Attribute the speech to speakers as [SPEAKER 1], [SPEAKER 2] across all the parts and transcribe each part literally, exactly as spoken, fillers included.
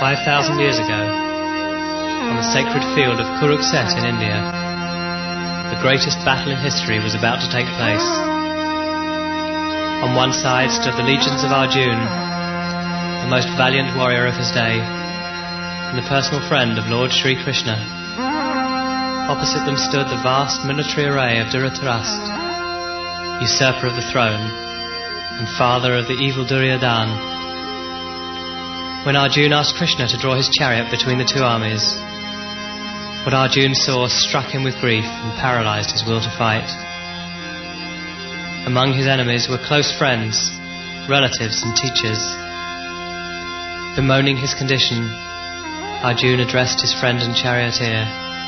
[SPEAKER 1] five thousand years ago, on the sacred field of Kurukset in India, the greatest battle in history was about to take place. On one side stood the legions of Arjuna, the most valiant warrior of his day, and the personal friend of Lord Sri Krishna. Opposite them stood the vast military array of Dhritarashtra, usurper of the throne, and father of the evil Duryodhana. When Arjuna asked Krishna to draw his chariot between the two armies, what Arjuna saw struck him with grief and paralysed his will to fight. Among his enemies were close friends, relatives and teachers. Bemoaning his condition, Arjuna addressed his friend and charioteer.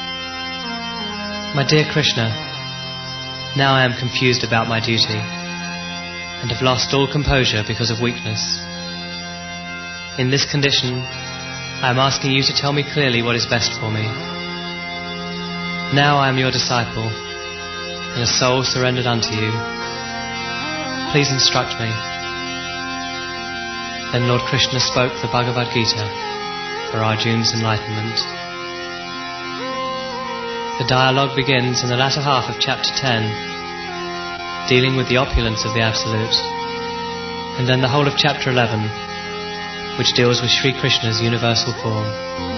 [SPEAKER 1] "My dear Krishna, now I am confused about my duty, and have lost all composure because of weakness. In this condition, I am asking you to tell me clearly what is best for me. Now I am your disciple, and a soul surrendered unto you. Please instruct me." Then Lord Krishna spoke the Bhagavad Gita for Arjuna's enlightenment. The dialogue begins in the latter half of chapter ten, dealing with the opulence of the Absolute, and then the whole of chapter eleven, which deals with Sri Krishna's universal form.